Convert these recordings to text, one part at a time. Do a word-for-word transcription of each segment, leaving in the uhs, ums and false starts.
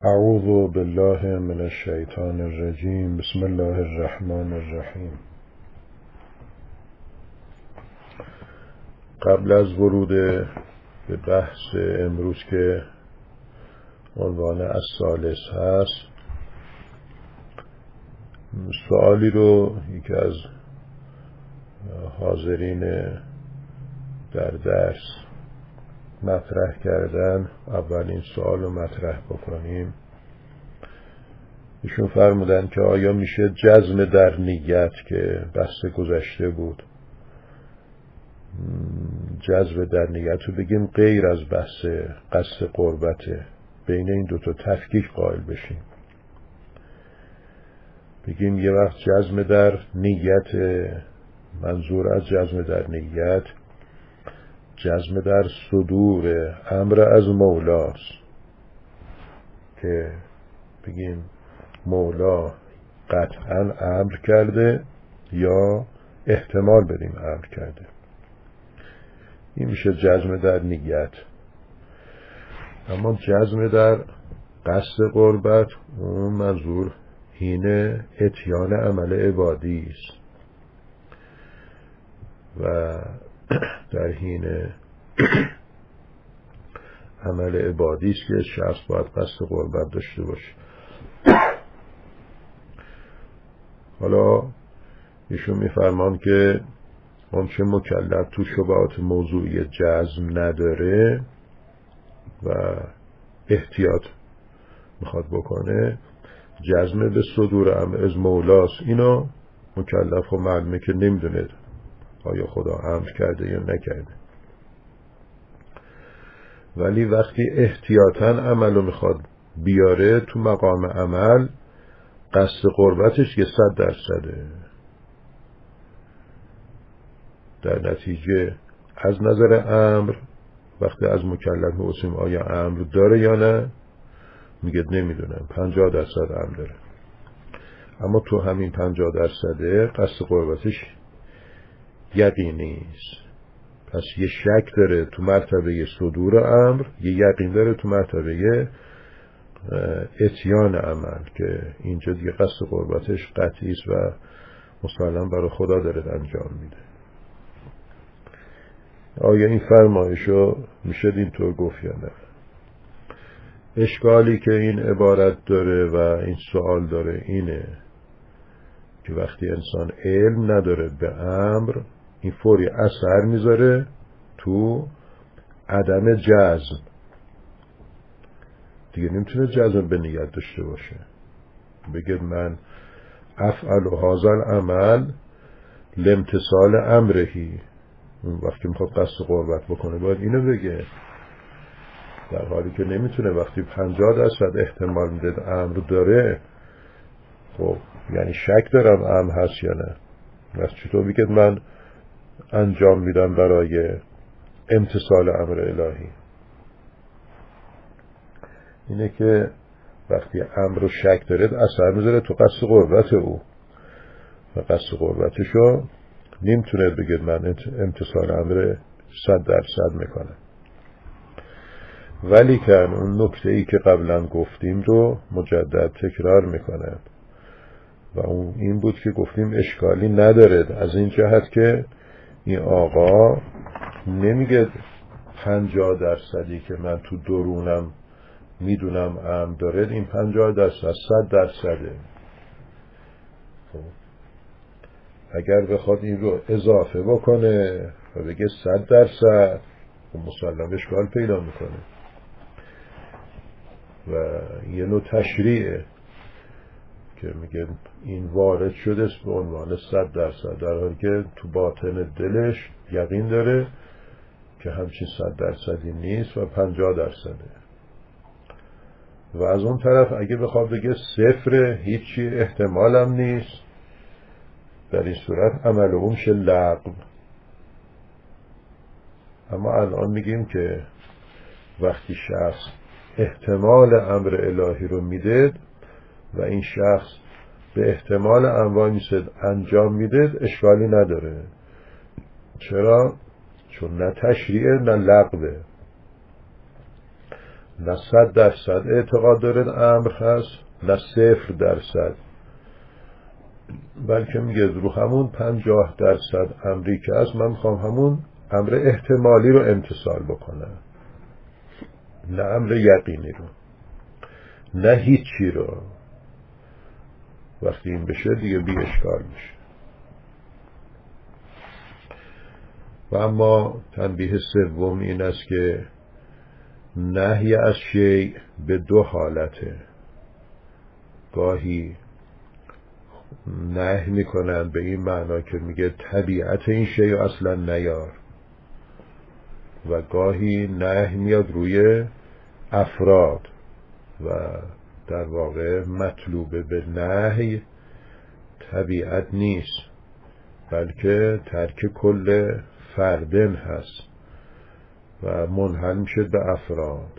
اعوذ بالله من الشیطان الرجیم. بسم الله الرحمن الرحیم. قبل از ورود به بحث امروز که عنوان الثالث هست، سوالی رو یکی از حاضرین در درس مطرح کردن. اولین سوال رو مطرح بکنیم. ایشون فرمودن که آیا میشه جزم در نیت که بحث گذشته بود، جزم در نیت رو بگیم غیر از بحث قصد قربته، بین این دوتا تفکیک قائل بشیم، بگیم یه وقت جزم در نیت، منظور از جزم در نیت جزم در صدور امر از مولاست، که بگیم مولا قطعا امر کرده یا احتمال بدیم امر کرده. این میشه جزم در نیت. اما جزم در قصد قربت، اون منظور اینه اتیان عمل عبادی است و در حین عمل عبادی است که شخص باید قصد قربت داشته باشه. حالا ایشون میفرمان که اون چه مکلف تو شبهات موضوعی جزم نداره و احتیاط میخواد بکنه، جزم به صدور امر از مولاست. اینو مکلف و معلومه که نمیدونه آیا خدا امر کرده یا نکرده، ولی وقتی احتیاطاً عملو میخواد بیاره تو مقام عمل، قصد قربتش یه صد درصده. در نتیجه از نظر امر وقتی از مکلف می‌پرسیم آیا امر داره یا نه، میگه نمیدونم، پنجاه درصد امر داره. اما تو همین پنجاه درصده قصد قربتش یقینی است. پس یه شک داره تو مرتبه صدور امر، یه یقین داره تو مرتبه اتیان عمل، که اینجا دیگه قصد قربتش قطعی است و مسلم برای خدا داره انجام میده. آیا این فرمایشو میشه اینطور گفت یا نه؟ اشکالی که این عبارت داره و این سوال داره اینه که وقتی انسان علم نداره به امر، این فوری اثر میذاره تو عدم جزم. دیگه نمیتونه جزم به نیت داشته باشه، بگه من افعل و هذا العمل لامتثال امرهی. اون وقتی میخواد قصد قربت بکنه باید اینو بگه، در حالی که نمیتونه. وقتی پنجاه درصد احتمال میده امر داره، خب یعنی شک دارم امر هست یا نه. وقتی چطور بگه من انجام میدم برای امتثال امر الهی؟ اینه که وقتی امر رو شک داره اثر میذاره تو قصد قربت او و قصد قربتشو نمیتونه بگه من امتثال امر صد درصد میکنه. ولی که اون نکته ای که قبلا گفتیم رو مجدد تکرار میکنه و اون این بود که گفتیم اشکالی نداره از این جهت که این آقا نمیگه پنجاه درصدی که من تو درونم میدونم امر داره، این پنجاه درصد صد درصده. اگر بخواد این رو اضافه بکنه و بگه صد درصد، مسلم اشکال پیدا میکنه و یه نوع تشریعه که میگه این وارد شده است به عنوان صد درصد، در حالی که تو باطن دلش یقین داره که همچین صد درصدی نیست و پنجاه درصده. و از اون طرف اگه بخواد بگه صفر، هیچی احتمالم نیست، در این صورت عمل اون شه لغو. اما الان میگیم که وقتی شخص احتمال امر الهی رو میده و این شخص به احتمال انواع میسد انجام میده، اشکالی نداره. چرا؟ چون نه تشریعه نه لغوه. نه صد درصد اعتقاد دارد امر هست، نه صفر درصد، بلکه میگه رو همون پنجاه درصد امری که هست من میخوام همون امر احتمالی رو امتثال بکنم، نه امر یقینی رو، نه هیچی رو. وقتی این بشه دیگه بی اشکال میشه. و اما تنبیه سوم این است که نهی از شیء به دو حالته. گاهی نهی میکنن به این معنا که میگه طبیعت این شیء اصلا نیار، و گاهی نهی میاد روی افراد و در واقع مطلوب به نهی طبیعت نیست، بلکه ترک کل فردن هست و منحل میشه به افراد.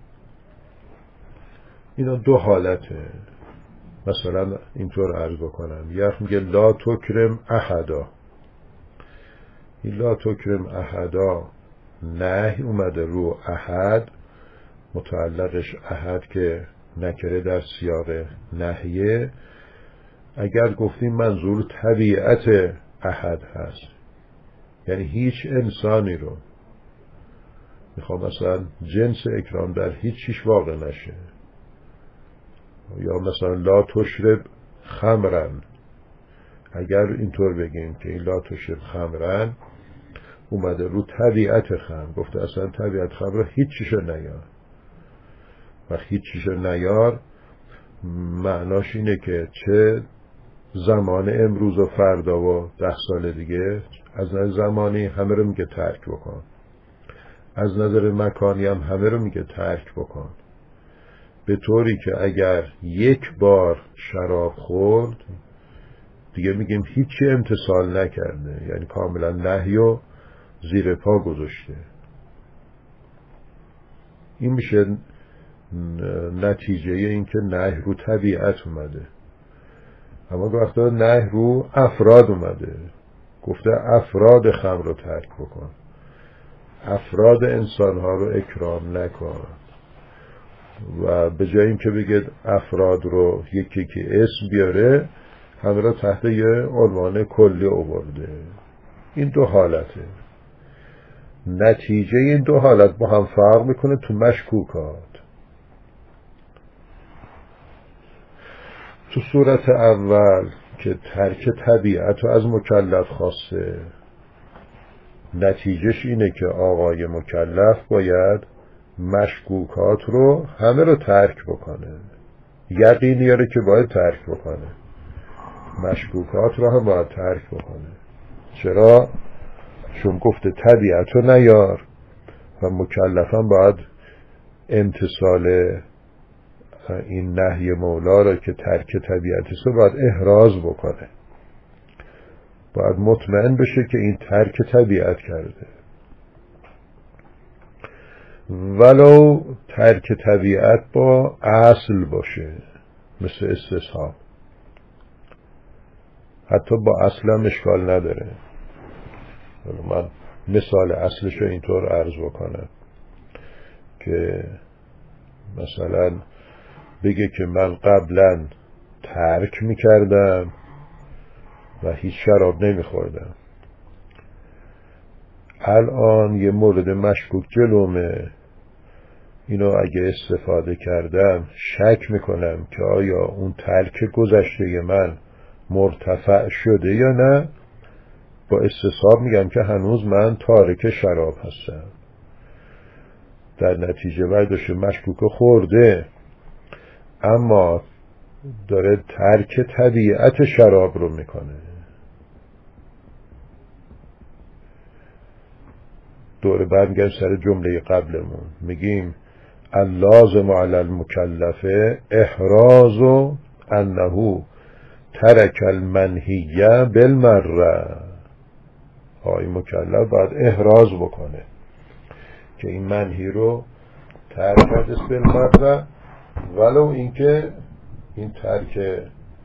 اینا دو حالته. مثلا اینطور عرض بکنم، یک میگه لا تکرم احدا. این لا تکرم احدا نهی اومده رو احد، متعلقش احد که نکره در سیاق نهیه. اگر گفتیم منظور طبیعت احد هست، یعنی هیچ انسانی رو میخوام مثلا جنس اکرام در هیچ چیش واقع نشه، یا مثلا لا تشرب خمرن، اگر اینطور بگیم که این لا تشرب خمرن اومده رو طبیعت خمر، گفته اصلا طبیعت خمر رو هیچ چیشو نیار. و هیچ چیشو نیار معناش اینه که چه زمان امروز و فردا و ده سال دیگه از نظر زمانی همه رو میگه ترک بکن، از نظر مکانی هم همه رو میگه ترک بکن، به طوری که اگر یک بار شراب خورد دیگه میگیم هیچی امتثال نکرده، یعنی کاملا نهی و زیر پا گذاشته. این میشه نتیجه این که نهی رو طبیعت اومده. اما وقتا نهی رو افراد اومده، گفته افراد خمر رو ترک بکن، افراد انسانها رو اکرام نکن. و به جای این که بگید افراد رو یکی که اسم بیاره، همه رو تحت یه عنوان کلی آورده. این دو حالته. نتیجه این دو حالت با هم فرق میکنه تو مشکوکات. تو صورت اول که ترک طبیعت رو از مکلف خواسته، نتیجهش اینه که آقای مکلف باید مشکوکات رو همه رو ترک بکنه. یقینیاره که باید ترک بکنه، مشکوکات رو هم باید ترک بکنه. چرا؟ چون گفته طبیعت رو نیار و مکلفم باید امتثال این نهی مولا رو که ترک طبیعتش رو باید احراز بکنه، باید مطمئن بشه که این ترک طبیعت کرده، ولو ترک طبیعت با اصل باشه، مثل استصحاب. حتی با اصل هم اشکال نداره. من مثال اصلش رو اینطور عرض بکنم که مثلا بگه که من قبلا ترک میکردم و هیچ شراب نمیخوردم، الان یه مورد مشکوک جلومه، اینو اگه استفاده کردم شک میکنم که آیا اون ترک گذشته من مرتفع شده یا نه. با استصحاب میگم که هنوز من تارک شراب هستم. در نتیجه برداشت مشکوک خورده، اما داره ترک طبیعت شراب رو میکنه. دوره برمیگردیم سر جمله قبلمون، میگیم اللازم علی المکلف احراز انه ترک المنهیه بالمره. آقای مکلف باید احراز بکنه که این منهی رو ترک کرده بالمره، ولو اینکه این ترک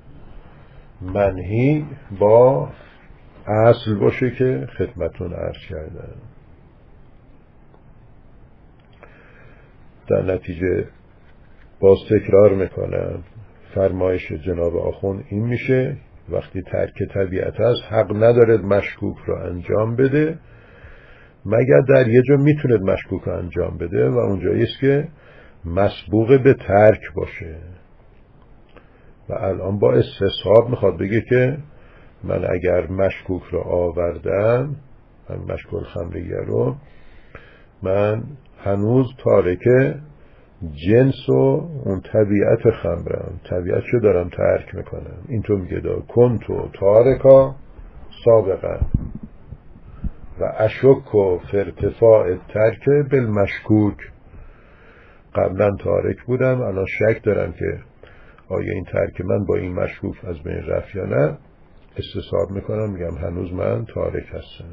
منهی با اصل باشه که خدمتون عرض کردم. در نتیجه باز تکرار میکنم، فرمایش جناب آخوند این میشه وقتی ترک طبیعت هست حق ندارد مشکوک رو انجام بده مگر در یه جا میتوند مشکوک رو انجام بده و اونجایی است که مسبوق به ترک باشه. و الان با استصحاب میخواد بگه که من اگر مشکوک رو آوردم، من مشکوک خمریه رو، من هنوز تارک جنس و اون طبیعت خمرم، طبیعت رو دارم ترک میکنم. اینطور میگه دا کنتو تارکا سابقا و اشک و فرتفاع ترک بالمشکوک، قبلا تارک بودم الان شک دارم که آیا این ترک من با این مشکوک از بین رفت یا نه. استصحاب میکنم میگم هنوز من تارک هستم.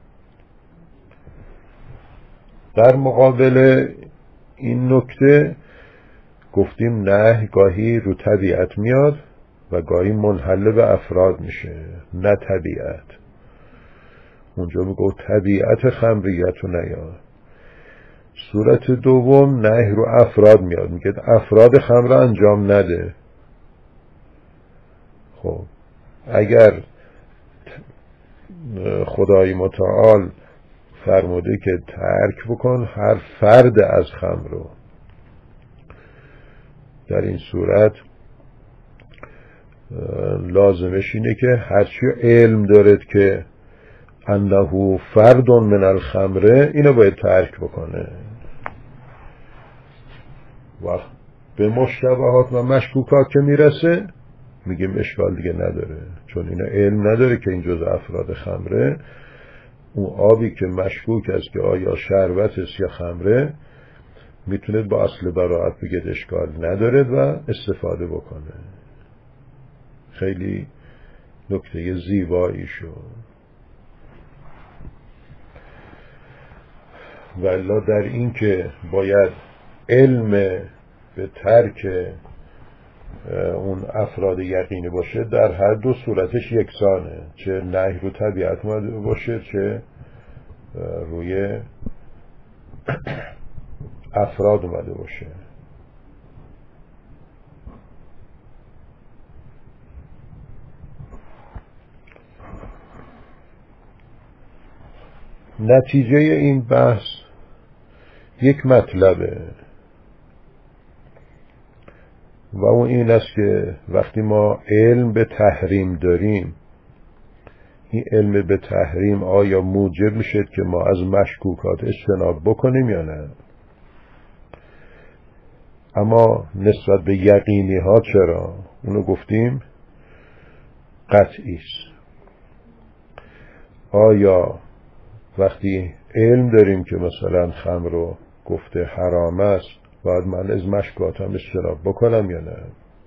در مقابل این نکته گفتیم نه گاهی رو طبیعت میاد و گاهی منحل به افراد میشه، نه طبیعت. اونجا میگو طبیعت خمریت رو نیاد. صورت دوم نه رو افراد میاد، میگه افراد خمر انجام نده. خب اگر خدای متعال فرموده که ترک بکن هر فرد از خمر رو، در این صورت لازمش اینه که هرچی علم دارد که انه فرد من الخمره اینو باید ترک بکنه. وقت به مشتبهات و مشکوکات که میرسه میگیم اشکال دیگه نداره، چون اینا علم نداره که این جز افراد خمره. اون آبی که مشکوک است که آیا شربت است یا خمره میتونه با اصل براعت بگه اشکال نداره و استفاده بکنه. خیلی نکته زیبایی شد. والا در این که باید علم به ترک اون افراد یقینی باشه در هر دو صورتش یکسانه، چه نهی رو طبیعت اومده باشه چه روی افراد اومده باشه. نتیجه این بحث یک مطلبه و اون این است که وقتی ما علم به تحریم داریم، این علم به تحریم آیا موجب میشه که ما از مشکوکات اجتناب بکنیم یا نه؟ اما نسبت به یقینی ها چرا؟ اونو گفتیم قطعی است. آیا وقتی علم داریم که مثلا خمر رو گفته حرام است باید من از مشکوکاتم اجتناب بکنم یا نه؟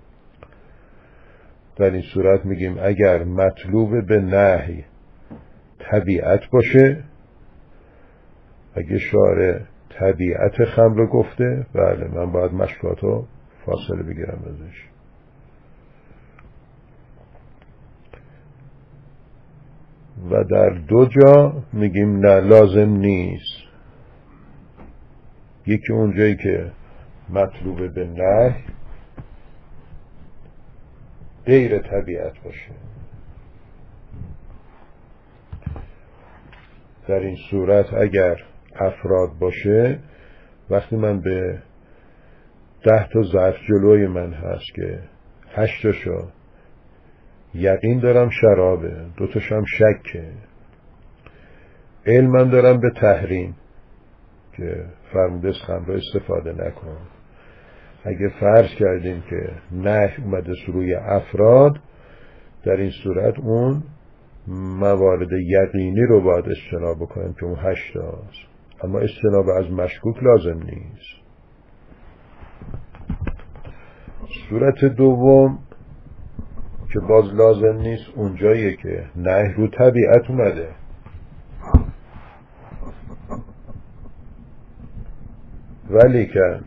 در این صورت میگیم اگر مطلوب به نهی طبیعت باشه، اگه شارع طبیعت خمر گفته بله من باید مشکوکاتو فاصله بگیرم ازش. و در دو جا میگیم نه لازم نیست. یکی اونجایی که مطلوب به نهی غیر طبیعت باشه، در این صورت اگر افراد باشه، وقتی من به ده تا ظرف جلوی من هست که هشتاشو یقین دارم شرابه، دوتاشم شکه، علمم دارم به تحریم که فرموده است خمر استفاده نکن. اگه فرض کردیم که نه اومده روی افراد، در این صورت اون موارد یقینی رو باید اجتناب بکنیم که اون هشتاست، اما اجتناب از مشکوک لازم نیست. صورت دوم که باز لازم نیست اونجاییه که نه رو طبیعت اومده، ولی که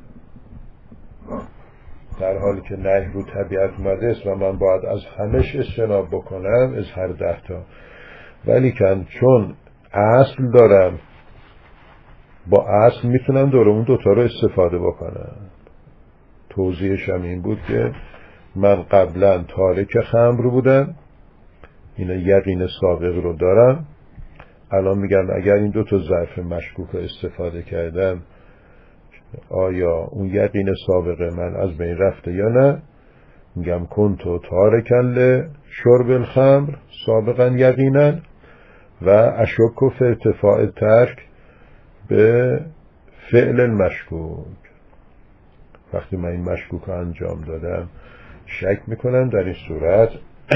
در حالی که نه رو طبیعت اومده است و من باید از همش اجتناب بکنم از هر ده تا، ولی که چون اصل دارم با اصل میتونن دور اون دوتا رو استفاده بکنن. توضیحش هم این بود که من قبلا تارک خمر بودم، اینا یقین سابق رو دارم، الان میگم اگر این دو تا ظرف مشکوک رو استفاده کردم آیا اون یقین سابق من از بین رفته یا نه؟ میگم کنتو تارکن لشرب الخمر سابقا یقینا و اشک فی ارتفاع ترک به فعل المشکوک. وقتی من این مشکوک رو انجام دادم شک میکنم، در این صورت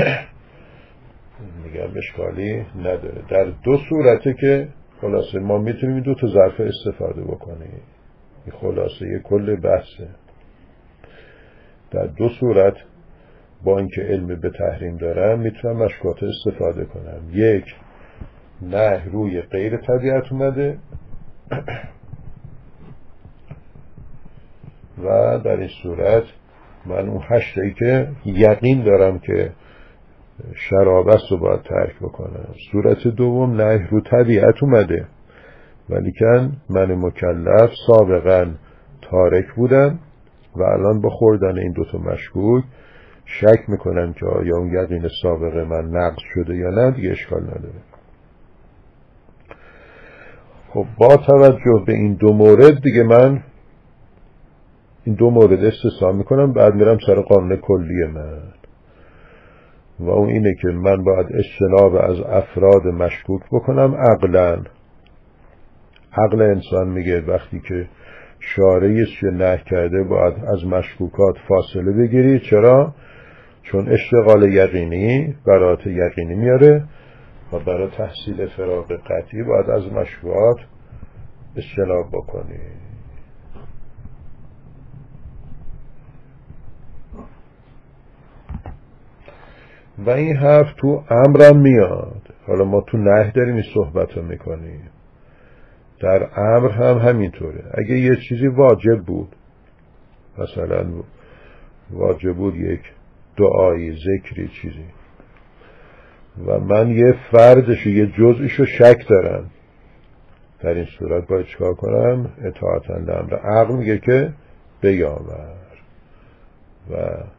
میگم اشکالی نداره. در دو صورته که خلاصه ما میتونیم این دو تا ظرف استفاده بکنیم، این خلاصه یه کل بحثه. در دو صورت با اینکه علم به تحریم دارم میتونم مشکوکات استفاده کنم. یک، نه روی غیر طبیعت اومده و در این صورت من اون هشتایی که یقین دارم که شراب است رو باید ترک بکنم. صورت دوم نه رو طبیعت اومده ولیکن من مکلف سابقا تارک بودم و الان با خوردن این دوتا مشکوک شک میکنم که آیا اون یقین سابق من نقض شده یا نه، دیگه اشکال نداره. خب با توجه به این دو مورد دیگه من این دو مورد استثنا میکنم، بعد میرم سر قانون کلی من و اون اینه که من باید اجتناب از افراد مشکوک بکنم عقلاً. عقل انسان میگه وقتی که شارعی چه نهی کرده باید از مشکوکات فاصله بگیری. چرا؟ چون اشتغال یقینی برات یقینی میاره و برای تحصیل فراغ قطعی باید از مشکوکات اجتناب بکنی. و این حرف تو امرم میاد. حالا ما تو نهی داریم این صحبت رو میکنیم، در امر هم همینطوره. اگه یه چیزی واجب بود، مثلا واجب بود یک دعایی، ذکری، چیزی، و من یه فردشو یه جزئیشو شک دارم، در این صورت باید چکار کنم؟ اطاعتاً لامر. عقل میگه که بیاور و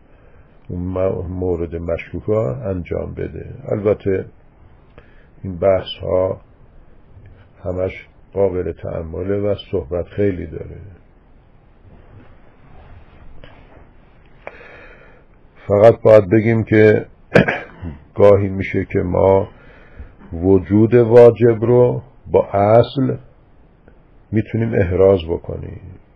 مورد مشکوکا انجام بده. البته این بحث ها همش قابل تأمله و صحبت خیلی داره. فقط باید بگیم که گاهی میشه که ما وجود واجب رو با اصل میتونیم احراز بکنیم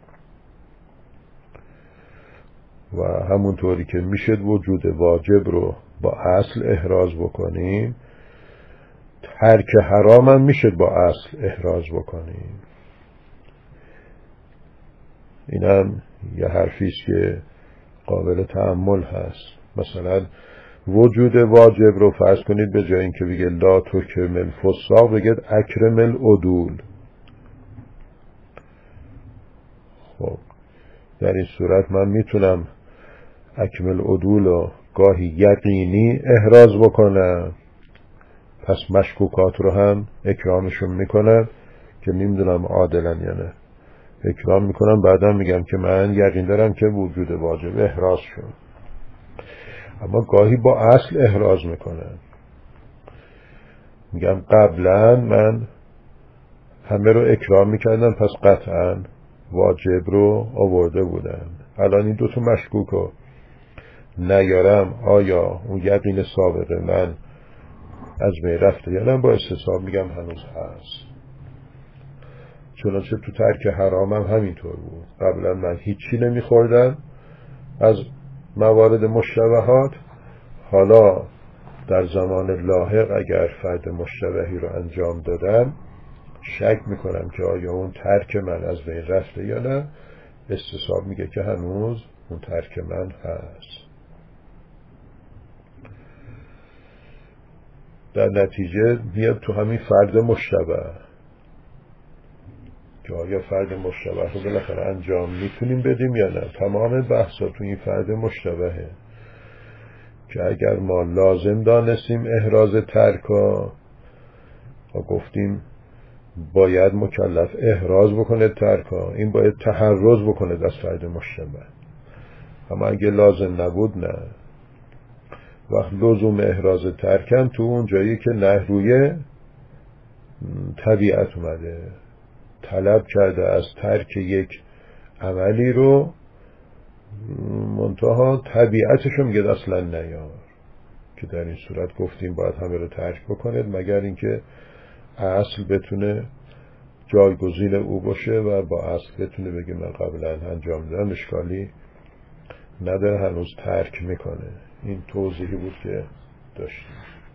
و همونطوری که میشه وجود واجب رو با اصل احراز بکنیم، ترک حرام هم میشه با اصل احراز بکنیم. اینم یه حرفیست که قابل تأمل هست. مثلا وجود واجب رو فرض کنید به جای اینکه بگه لا تکرم الفساق بگید اکرم العدول. خب در این صورت من میتونم اکمل عدول رو گاهی یقینی احراز بکنم، پس مشکوکات رو هم اکرامشون میکنم که نمیدونم عادلن یا نه، اکرام میکنم، بعدا میگم که من یقین دارم که وجود واجب احراز شد. اما گاهی با اصل احراز میکنم، میگم قبلا من همه رو اکرام میکردم پس قطعا واجب رو آورده بودم، الان این دوتا مشکوک رو نیارم، آیا اون یقین سابق من از بین رفته یا نه؟ با استصحاب میگم هنوز هست. چنانچه تو ترک حرامم همینطور بود. قبلا من هیچی نمیخوردم از موارد مشتبهات، حالا در زمان لاحق اگر فرد مشتبهی رو انجام دادم شک میکنم که آیا اون ترک من از بین رفته یا نه. استصحاب میگه که هنوز اون ترک من هست. در نتیجه میاد تو همین فرد مشتبه که آیا فرد مشتبه رو بالاخره انجام میتونیم بدیم یا نه. تمام بحثا تو این فرد مشتبهه که اگر ما لازم دانستیم احراز ترکا و گفتیم باید مکلف احراز بکنه ترکا، این باید تحرز بکنه از فرد مجتمع. اما اگه لازم نبود نه. وقت لزوم احراز ترکم تو اون جایی که نه روی طبیعت اومده، طلب کرده از ترک یک عملی رو، منتها طبیعتشو میگه اصلا نیار، که در این صورت گفتیم باید همه رو ترک بکنید مگر اینکه اصل بتونه جایگزین او باشه و با اصل بتونه بگه من قبلا انجام دادم، اشکالی نداره، هنوز ترک میکنه. این توضیحی بود که داشتیم.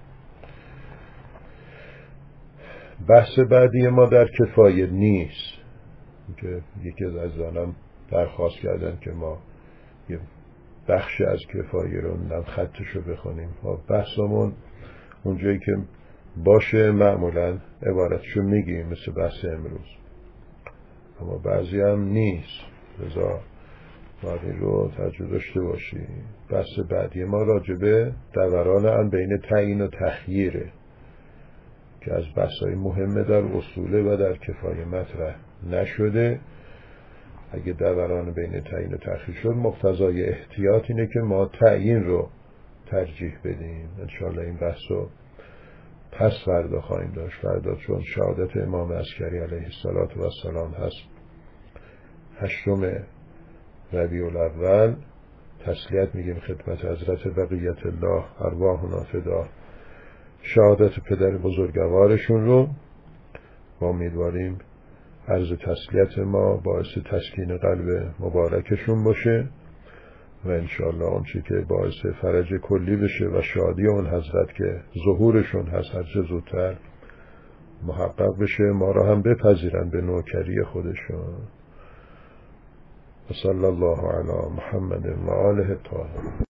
بحث بعدی ما در کفایه نیست، که یکی از عزیزانم درخواست کردن که ما یه بخشی از کفایه رو نم خطشو بخونیم. بحثمون اونجایی که باشه معمولا عبارتشو میگیم، مثل بحث امروز، اما بعضی هم نیست، لذا باید این رو توجه داشته باشی. بحث بعدی ما راجبه دوران ان بین تعیین و تخییره که از بحثای مهمه در اصوله و در کفایه مطرح نشده. اگه دوران بین تعیین و تخییر شد، مقتضای احتیاط اینه که ما تعیین رو ترجیح بدیم. انشاءالله این بحث رو پس فردا خواهیم داشت، فردا چون شهادت امام عسکری علیه السلام هست، هشتم ربیع الاول، تسلیت میگیم خدمت حضرت بقیت الله ارواحنا فدا، شهادت پدر بزرگوارشون رو و امیدواریم عرض تسلیت ما باعث تسکین قلب مبارکشون باشه و انشاءالله اون چی که باعث فرج کلی بشه و شادی اون حضرت که ظهورشون هست هر چه زودتر محقق بشه، ما را هم بپذیرن به نوکری خودشون. و صلی الله علی محمد و آله الطاهرین.